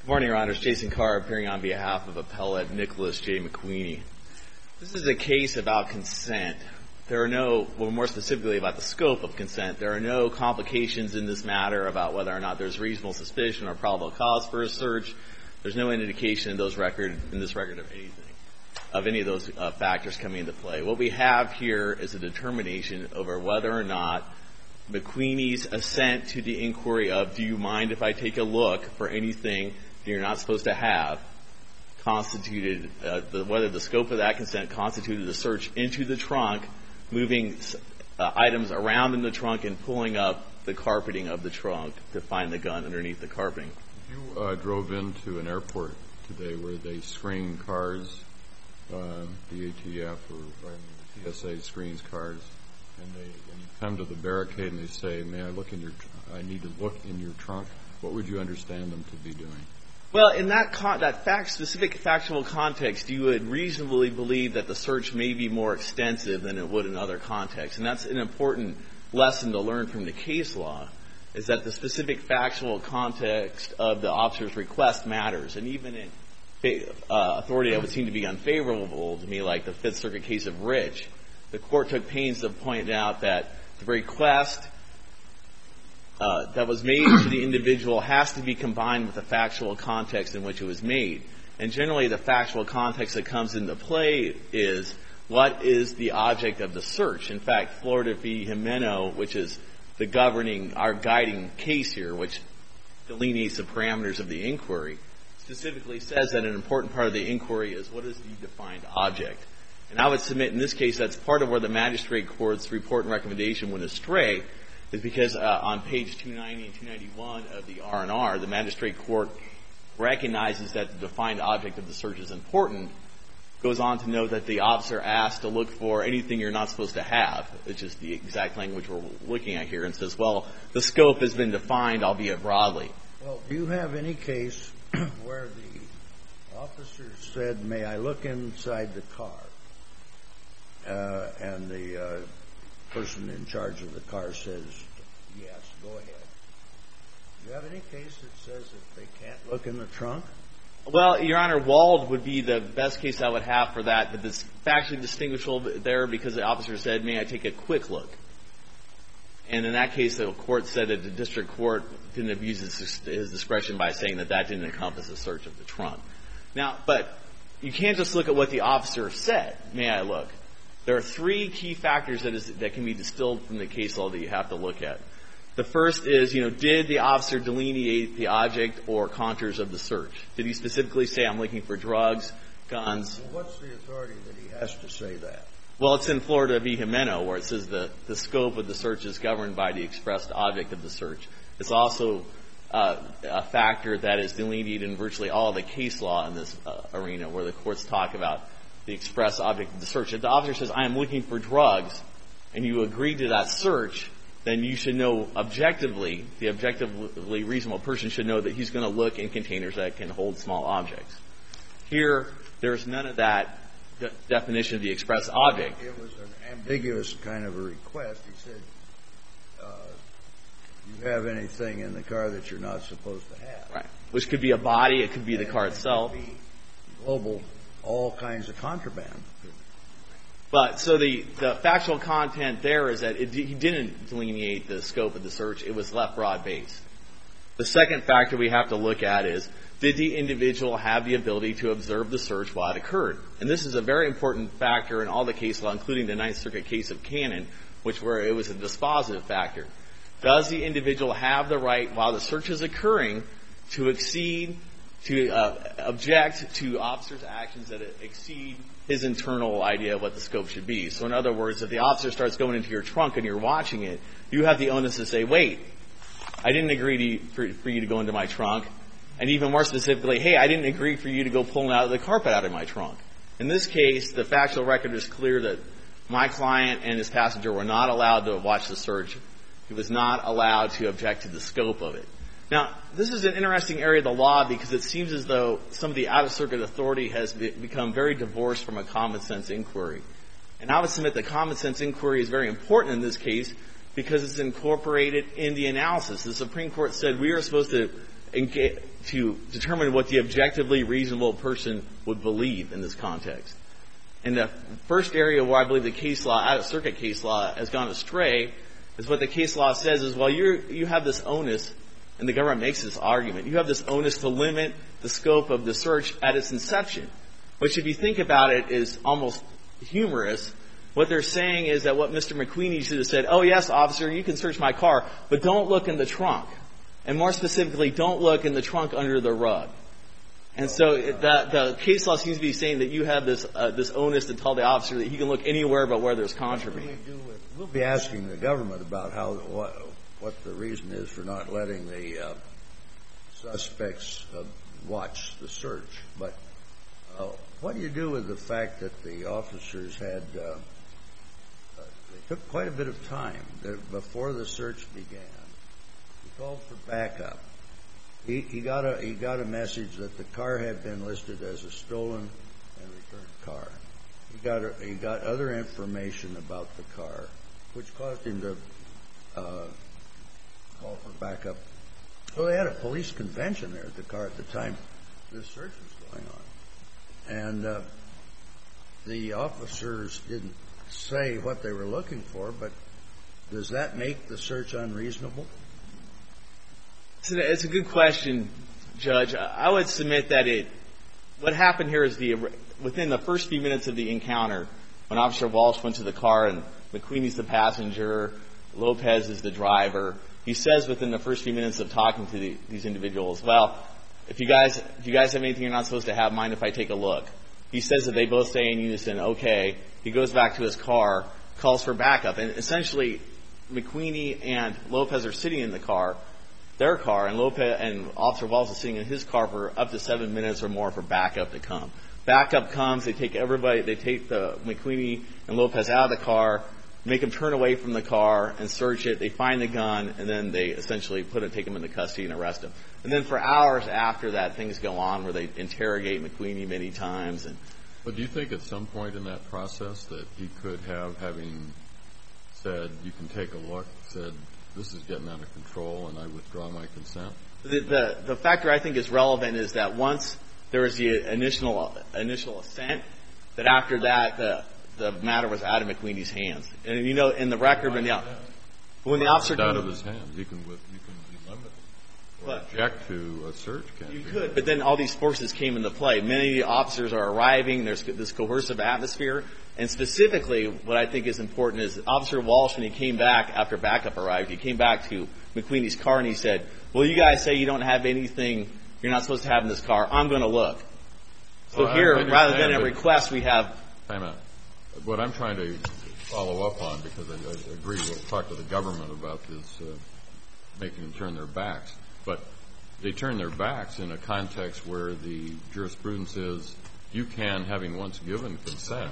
Good morning, Your Honors. Jason Carr appearing on behalf of Appellate Nicholas J. McQueenie. This is a case about consent. There are more specifically about the scope of consent, there are no complications in this matter about whether or not there's reasonable suspicion or probable cause for a search. There's no indication in this record of any of those factors coming into play. What we have here is a determination over whether or not McQueenie's assent to the inquiry of, do you mind if I take a look for anything that you're not supposed to have, constituted, whether the scope of that consent constituted a search into the trunk, moving items around in the trunk and pulling up the carpeting of the trunk to find the gun underneath the carpeting. You drove into an airport today where they screen cars, the ATF or TSA screens cars, and you come to the barricade and they say, I need to look in your trunk. What would you understand them to be doing? Well, in that specific factual context, you would reasonably believe that the search may be more extensive than it would in other contexts. And that's an important lesson to learn from the case law, is that the specific factual context of the officer's request matters. And even in authority that would seem to be unfavorable to me, like the Fifth Circuit case of Rich, the court took pains to point out that the request that was made to the individual has to be combined with the factual context in which it was made. And generally the factual context that comes into play is, what is the object of the search? In fact, Florida v. Jimeno, which is our guiding case here, which delineates the parameters of the inquiry, specifically says that an important part of the inquiry is, what is the defined object? And I would submit in this case that's part of where the magistrate court's report and recommendation went astray, is because on page 290 and 291 of the R&R, the magistrate court recognizes that the defined object of the search is important, goes on to note that the officer asked to look for anything you're not supposed to have, which is the exact language we're looking at here, and says, well, the scope has been defined, albeit broadly. Well, do you have any case where the officer said, may I look inside the car? And the person in charge of the car says, yes, go ahead. Do you have any case that says that they can't look in the trunk? Well, Your Honor, Wald would be the best case I would have for that, but it's factually distinguishable there because the officer said, may I take a quick look? And in that case, the court said that the district court didn't abuse his discretion by saying that that didn't encompass a search of the trunk. Now, but you can't just look at what the officer said, may I look? There are three key factors that can be distilled from the case law that you have to look at. The first is, did the officer delineate the object or contours of the search? Did he specifically say, I'm looking for drugs, guns? Well, what's the authority that he has to say that? Well, it's in Florida v. Jimeno, where it says the scope of the search is governed by the expressed object of the search. It's also a factor that is delineated in virtually all the case law in this arena, where the courts talk about the express object of the search. If the officer says, I am looking for drugs, and you agree to that search, then you should know objectively, the objectively reasonable person should know that he's going to look in containers that can hold small objects. Here, there's none of that definition of the express object. It was an ambiguous kind of a request. He said, do you have anything in the car that you're not supposed to have? Right. Which could be a body, it could be the car itself. It could be global, all kinds of contraband. But so the factual content there is that he didn't delineate the scope of the search. It was left broad-based. The second factor we have to look at is, did the individual have the ability to observe the search while it occurred? And this is a very important factor in all the case law, including the Ninth Circuit case of Cannon, where it was a dispositive factor. Does the individual have the right, while the search is occurring, to object to officer's actions that exceed his internal idea of what the scope should be? So in other words, if the officer starts going into your trunk and you're watching it, you have the onus to say, wait, I didn't agree for you to go into my trunk. And even more specifically, hey, I didn't agree for you to go pulling out of the carpet out of my trunk. In this case, the factual record is clear that my client and his passenger were not allowed to watch the search. He was not allowed to object to the scope of it. Now, this is an interesting area of the law because it seems as though some of the out-of-circuit authority has become very divorced from a common-sense inquiry. And I would submit the common-sense inquiry is very important in this case because it's incorporated in the analysis. The Supreme Court said we are supposed to to determine what the objectively reasonable person would believe in this context. And the first area where I believe the case law, out-of-circuit case law, has gone astray is what the case law says is, well, you have this onus, and the government makes this argument, you have this onus to limit the scope of the search at its inception, which if you think about it is almost humorous. What they're saying is that what Mr. McQueenie should have said, oh, yes, officer, you can search my car, but don't look in the trunk. And more specifically, don't look in the trunk under the rug. And so the case law seems to be saying that you have this onus to tell the officer that he can look anywhere but where there's contraband. We'll be asking the government about what the reason is for not letting the suspects watch the search. But what do you do with the fact that the officers had they took quite a bit of time before the search began? He called for backup. He got a message that the car had been listed as a stolen and returned car. He got other information about the car, which caused him to call for backup. So they had a police convention there at the car at the time this search was going on. And the officers didn't say what they were looking for, but does that make the search unreasonable? It's a good question, Judge. I would submit that what happened here is within the first few minutes of the encounter, when Officer Walsh went to the car and McQueenie's the passenger, Lopez is the driver, he says within the first few minutes of talking to these individuals, well, if you guys have anything you're not supposed to have, mind if I take a look? He says that they both say in unison, okay. He goes back to his car, calls for backup, and essentially McQueenie and Lopez are sitting in their car, and Officer Walsh is sitting in his car for up to 7 minutes or more for backup to come. Backup comes, they take the McQueenie and Lopez out of the car, make them turn away from the car and search it. They find the gun, and then they essentially take him into custody and arrest him. And then for hours after that, things go on where they interrogate McQueenie many times. But do you think at some point in that process that he could have, having said, you can take a look, said, this is getting out of control and I withdraw my consent? The factor I think is relevant is that once there was the initial assent, that after that the matter was out of McQueenie's hands. And you know, in the record, when the officer out of his hands, you can limit or object to a search, can't you? You could, but then all these forces came into play. Many of the officers are arriving. There's this coercive atmosphere. And specifically, what I think is important is Officer Walsh, when he came back after backup arrived, he came back to McQueenie's car and he said, well, you guys say you don't have anything you're not supposed to have in this car. I'm going to look. So rather than a request, we have... Time out. What I'm trying to follow up on, because I agree, we'll talk to the government about this, making them turn their backs. But they turn their backs in a context where the jurisprudence is you can, having once given consent,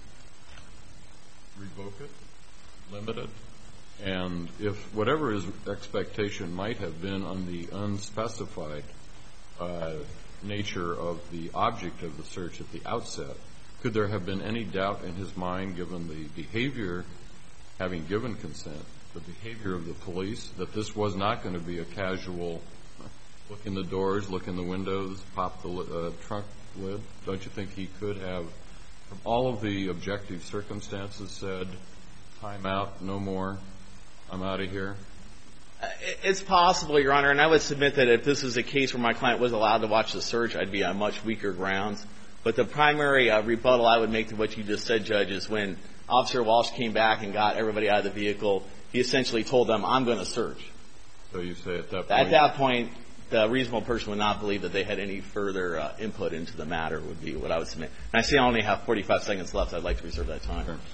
revoke it, limit it, and if whatever his expectation might have been on the unspecified nature of the object of the search at the outset, could there have been any doubt in his mind, given the behavior, having given consent, the behavior of the police, that this was not going to be a casual look in the doors, look in the windows, pop the trunk lid? Don't you think he could have, from all of the objective circumstances, said, time out, no more, I'm out of here? It's possible, Your Honor, and I would submit that if this was a case where my client was allowed to watch the search, I'd be on much weaker grounds. But the primary rebuttal I would make to what you just said, Judge, is when Officer Walsh came back and got everybody out of the vehicle, he essentially told them, I'm going to search. So you say at that point... At that point, the reasonable person would not believe that they had any further input into the matter, would be what I would submit. And I see I only have 45 seconds left. I'd like to reserve that time. Sure.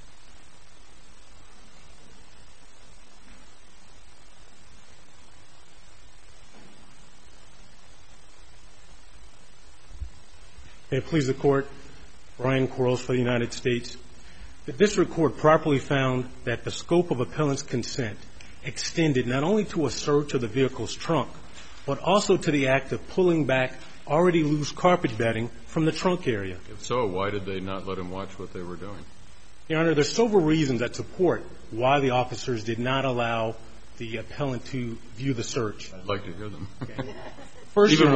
May it please the Court, Brian Quarles for the United States. The district court properly found that the scope of appellant's consent extended not only to a search of the vehicle's trunk, but also to the act of pulling back already loose carpet bedding from the trunk area. If so, why did they not let him watch what they were doing? Your Honor, there's several reasons that support why the officers did not allow the appellant to view the search. I'd like to hear them. Okay. First, Your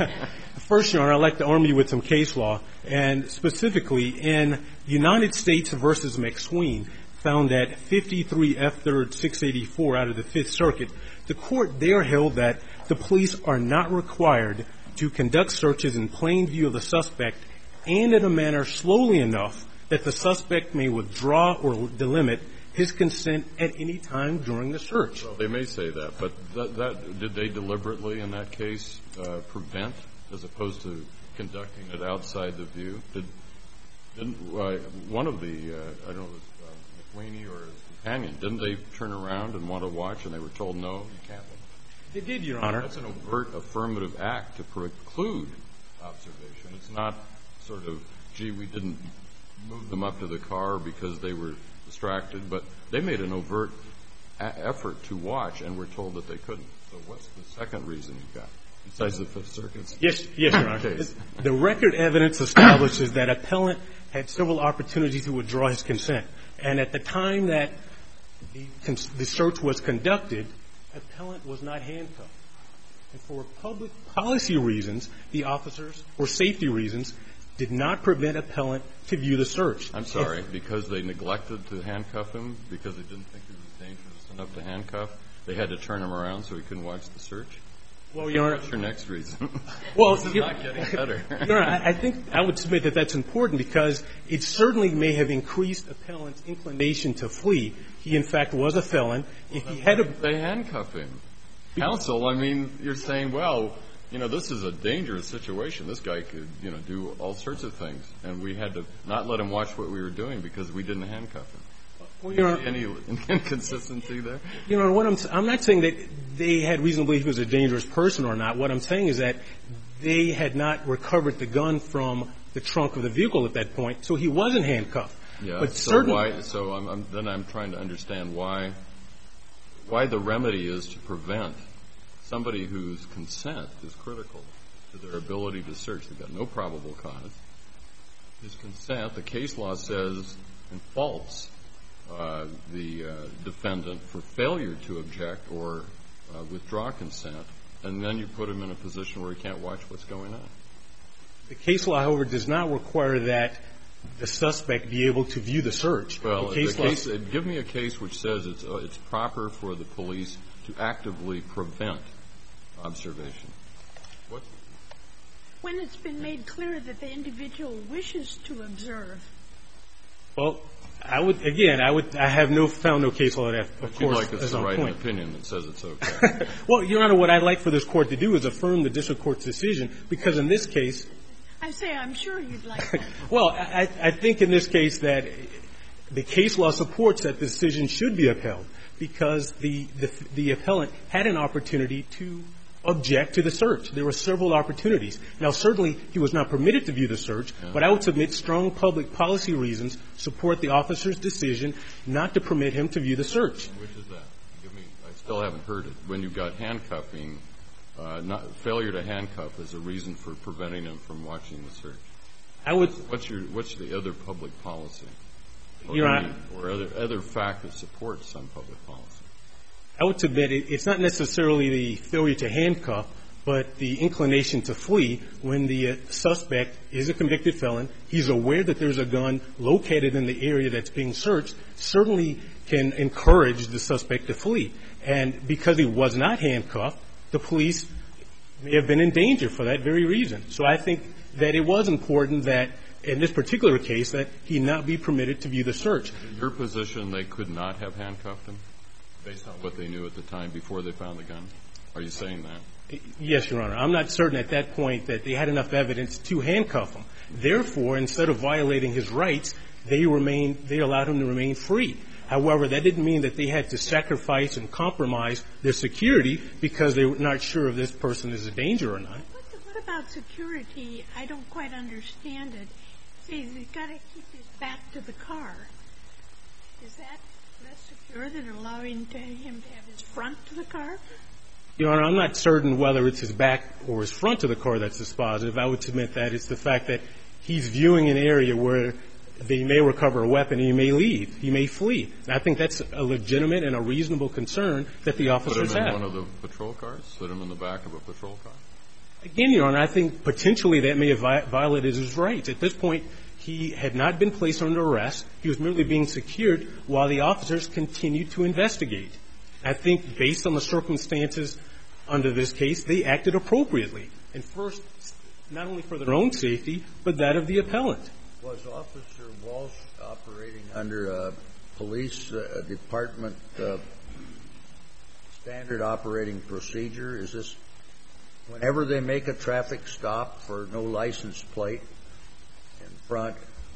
Honor, I'd like to arm you with some case law, and specifically in United States v. McSween, found at 53 F. 3rd 684 out of the Fifth Circuit, the court there held that the police are not required to conduct searches in plain view of the suspect and in a manner slowly enough that the suspect may withdraw or delimit his consent at any time during the search. Well, they may say that, but did they deliberately in that case prevent, as opposed to conducting it outside the view? Didn't one of the, I don't know, McWaney or his companion, didn't they turn around and want to watch, and they were told, no, you can't? They did, Your Honor. That's an overt affirmative act to preclude observation. It's not sort of, gee, we didn't move them up to the car because they were distracted, but they made an overt effort to watch and were told that they couldn't. So what's the second reason you've got, besides the Fifth Circuit's? Yes, Your Honor. The record evidence establishes that appellant had several opportunities to withdraw his consent. And at the time that the search was conducted, appellant was not handcuffed. And for public policy reasons, the officers, or safety reasons, did not prevent appellant to view the search. I'm sorry, because they neglected to handcuff him, because they didn't think he was dangerous enough to handcuff, they had to turn him around so he couldn't watch the search? Well, Your Honor. What's your next reason? Well, this is not getting better. Your Honor, I think I would submit that that's important because it certainly may have increased appellant's inclination to flee. He, in fact, was a felon. If he had they handcuff him. Counsel, I mean, you're saying, well, you know, this is a dangerous situation. This guy could, you know, do all sorts of things. And we had to not let him watch what we were doing because we didn't handcuff him. Well, Your Honor, any inconsistency there? Your Honor, I'm not saying that they had reason to believe he was a dangerous person or not. What I'm saying is that they had not recovered the gun from the trunk of the vehicle at that point, so he wasn't handcuffed. Yeah. But so certainly, why? So I'm trying to understand why the remedy is to prevent somebody whose consent is critical to their ability to search. They've got no probable cause. His consent, the case law says, and faults the defendant for failure to object or withdraw consent, and then you put him in a position where he can't watch what's going on. The case law, however, does not require that the suspect be able to view the search. Well, give me a case which says it's proper for the police to actively prevent observation. What? When it's been made clear that the individual wishes to observe. Well, I have found no case law that, of but course, you'd like us is to on write point. an opinion that says it's okay. Well, Your Honor, what I'd like for this Court to do is affirm the district court's decision, because in this case I say I'm sure you'd like that. Well, I think in this case that the case law supports that the decision should be upheld, because the appellant had an opportunity to object to the search. There were several opportunities. Now, certainly he was not permitted to view the search, but I would submit strong public policy reasons support the officer's decision not to permit him to view the search. Which is that? I still haven't heard it. When you've got handcuffing, failure to handcuff is a reason for preventing him from watching the search. What's the other public policy? Or other fact that supports some public policy? I would submit it's not necessarily the failure to handcuff, but the inclination to flee when the suspect is a convicted felon. He's aware that there's a gun located in the area that's being searched, certainly can encourage the suspect to flee. And because he was not handcuffed, the police may have been in danger for that very reason. So I think that it was important that, in this particular case, that he not be permitted to view the search. In your position, they could not have handcuffed him based on what they knew at the time before they found the gun? Are you saying that? Yes, Your Honor. I'm not certain at that point that they had enough evidence to handcuff him. Therefore, instead of violating his rights, they allowed him to remain free. However, that didn't mean that they had to sacrifice and compromise their security because they were not sure if this person is a danger or not. What about security? I don't quite understand it. See, he's got to keep his back to the car. Is that less secure than allowing him to have his front to the car? Your Honor, I'm not certain whether it's his back or his front to the car that's dispositive. I would submit that it's the fact that he's viewing an area where they may recover a weapon and he may leave. He may flee. And I think that's a legitimate and a reasonable concern that the officers have. Put him in one of the patrol cars? Put him in the back of a patrol car? Again, Your Honor, I think potentially that may have violated his rights. At this point, he had not been placed under arrest. He was merely being secured while the officers continued to investigate. I think based on the circumstances under this case, they acted appropriately. And first, not only for their own safety, but that of the appellant. Was Officer Walsh operating under a police department standard operating procedure? Is this whenever they make a traffic stop for no license plate in front,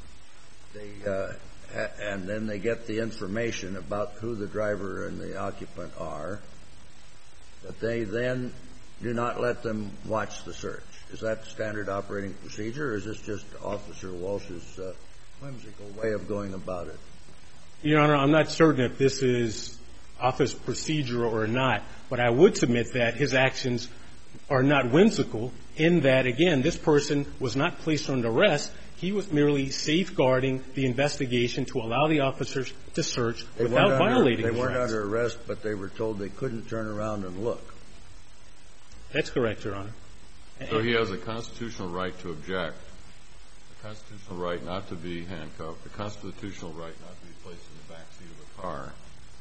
and then they get the information about who the driver and the occupant are, that they then do not let them watch the search? Is that standard operating procedure, or is this just Officer Walsh's whimsical way of going about it? Your Honor, I'm not certain if this is office procedure or not, but I would submit that his actions are not whimsical in that, again, this person was not placed under arrest. He was merely safeguarding the investigation to allow the officers to search without violating his rights. They weren't under arrest, but they were told they couldn't turn around and look. That's correct, Your Honor. So he has a constitutional right to object, a constitutional right not to be handcuffed, a constitutional right not to be placed in the back seat of a car,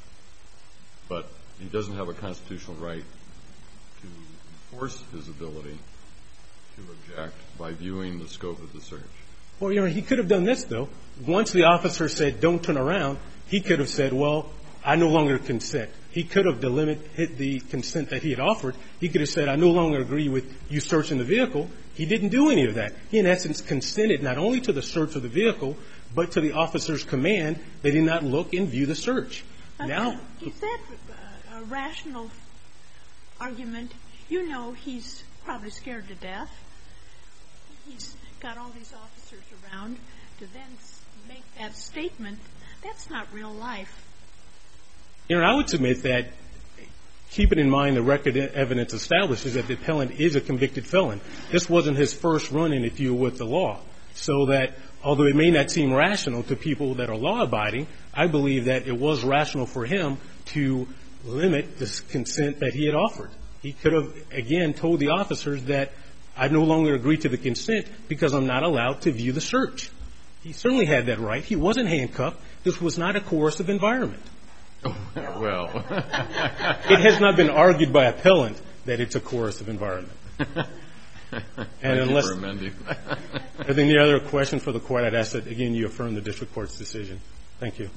but he doesn't have a constitutional right to enforce his ability to object by viewing the scope of the search. Well, Your Honor, he could have done this, though. Once the officer said, don't turn around, he could have said, well, I no longer consent. He could have delimited the consent that he had offered. He could have said, I no longer agree with you searching the vehicle. He didn't do any of that. He, in essence, consented not only to the search of the vehicle, but to the officer's command that he not look and view the search. Now, is that a rational argument? You know he's probably scared to death. He's got all these officers around. To then make that statement, that's not real life. You know, I would submit that, keeping in mind the record evidence establishes that the appellant is a convicted felon. This wasn't his first run-in, if you will, with the law. So that, although it may not seem rational to people that are law-abiding, I believe that it was rational for him to limit the consent that he had offered. He could have, again, told the officers that I no longer agree to the consent because I'm not allowed to view the search. He certainly had that right. He wasn't handcuffed. This was not a coercive environment. Well. It has not been argued by appellant that it's a coercive environment. And unless there's any other question for the Court, I'd ask that, again, you affirm the district court's decision. Thank you.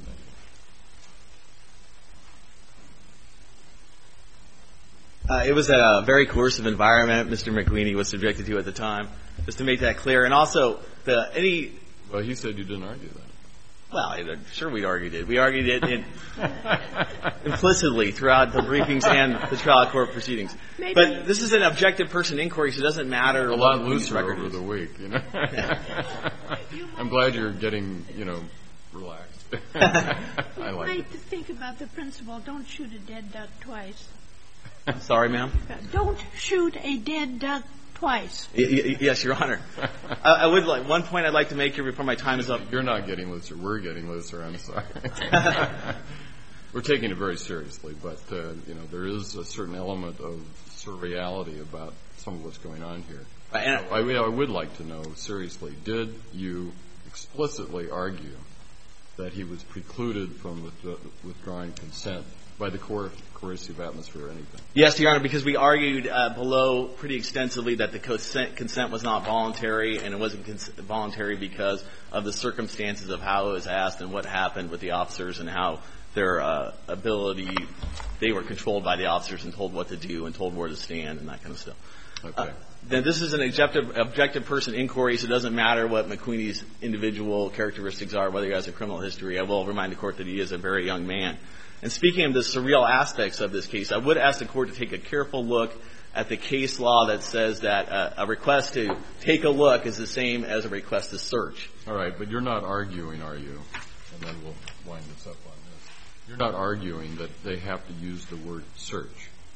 It was a very coercive environment Mr. McWeeny was subjected to at the time, just to make that clear. And also, Well, he said you didn't argue that. Well, I'm sure we argued it. We argued it implicitly throughout the briefings and the trial court proceedings. Maybe. But this is an objective person inquiry, so it doesn't matter. A lot looser over the week, you know. I'm glad you're getting, relaxed. I like it. You might think about the principle, don't shoot a dead duck twice. Sorry, ma'am? Don't shoot a dead duck twice. Yes, Your Honor. I would like one point I'd like to make here before my time is up. You're not getting looser. We're getting looser. I'm sorry. We're taking it very seriously, but there is a certain element of surreality about some of what's going on here. I would like to know seriously, did you explicitly argue that he was precluded from withdrawing consent by the coercive atmosphere or anything? Yes, Your Honor, because we argued below pretty extensively that the consent was not voluntary, and it wasn't voluntary because of the circumstances of how it was asked and what happened with the officers and how their ability, they were controlled by the officers and told what to do and told where to stand and that kind of stuff. Okay. Then this is an objective person inquiry, so it doesn't matter what McQueen's individual characteristics are, whether he has a criminal history. I will remind the Court that he is a very young man. And speaking of the surreal aspects of this case, I would ask the Court to take a careful look at the case law that says that a request to take a look is the same as a request to search. All right, but you're not arguing, are you? And then we'll wind this up on this. You're not arguing that they have to use the word search.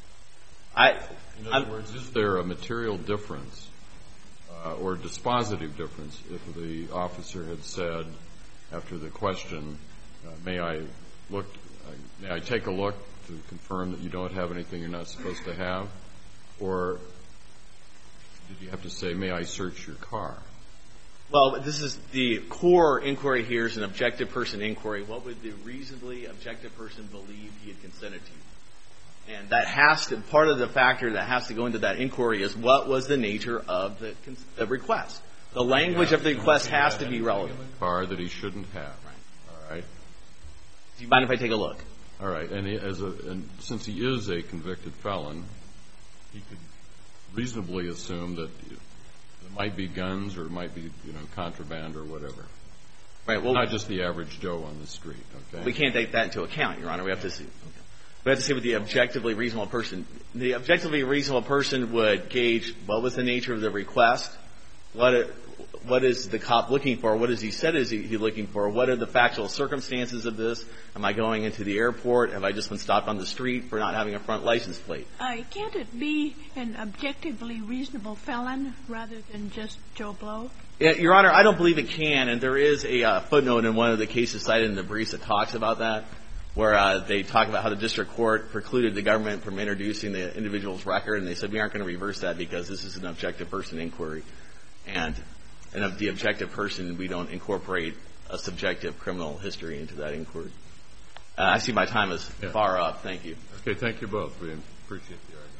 In other words, is there a material difference or dispositive difference if the officer had said, after the question, may I take a look to confirm that you don't have anything you're not supposed to have? Or did you have to say, may I search your car? Well, this is the core inquiry here is an objective person inquiry. What would the reasonably objective person believe he had consented to? And that has to, part of the factor that has to go into that inquiry is what was the nature of the request. The language of the request has to be relevant. Car that he shouldn't have. Right. All right. Do you mind if I take a look? All right. And since he is a convicted felon, he could reasonably assume that it might be guns or it might be, contraband or whatever. Right. Well, not just the average Joe on the street. Okay. We can't take that into account, Your Honor. We have to see. Okay. We have to see what the objectively reasonable person. The objectively reasonable person would gauge what was the nature of the request. What is the cop looking for? What has he said is he looking for? What are the factual circumstances of this? Am I going into the airport? Have I just been stopped on the street for not having a front license plate? Can't it be an objectively reasonable felon rather than just Joe Blow? Yeah, Your Honor, I don't believe it can. And there is a footnote in one of the cases cited in the briefs that talks about that, where they talk about how the district court precluded the government from introducing the individual's record. And they said, we aren't going to reverse that because this is an objective person inquiry. And of the objective person, we don't incorporate a subjective criminal history into that inquiry. I see my time is far up. Thank you. Okay, thank you both. We appreciate the argument.